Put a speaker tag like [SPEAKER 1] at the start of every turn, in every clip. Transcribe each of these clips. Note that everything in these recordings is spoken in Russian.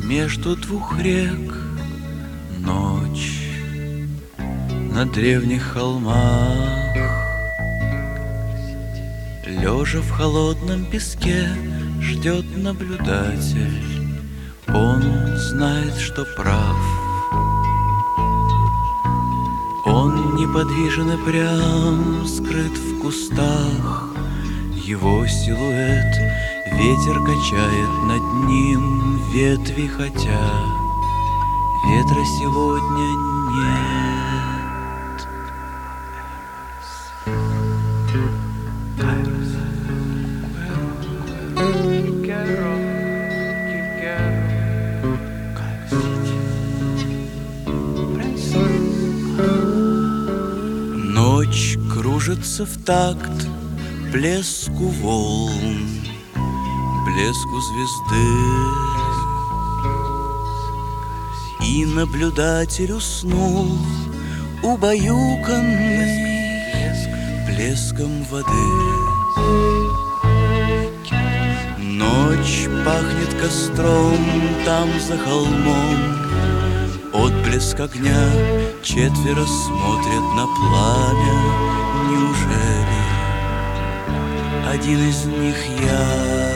[SPEAKER 1] Между двух рек ночь на древних холмах. Лежа в холодном песке ждет наблюдатель. Он знает, что прав. Он неподвижен и прям скрыт в кустах. Его силуэт ветер качает над ним ветви, хотя ветра сегодня нет. Ночь кружится в такт плеску волн, блеску звезды, и наблюдатель уснул, убаюканный плеском воды. Ночь пахнет костром там за холмом, отблеск огня, четверо смотрят на пламя. Неужели один из них я?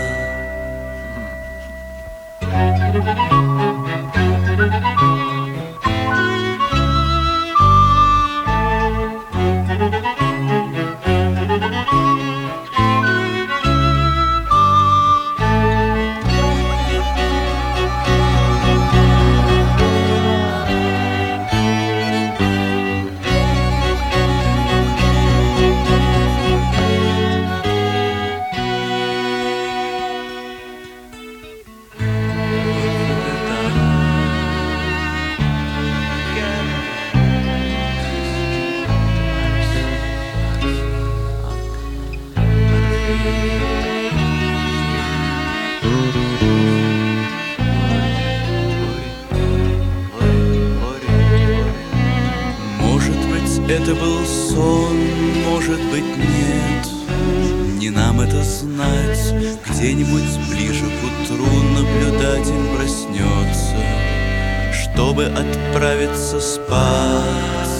[SPEAKER 1] Это был сон, может быть, нет. Не нам это знать. Где-нибудь ближе к утру наблюдатель проснется, чтобы отправиться спать.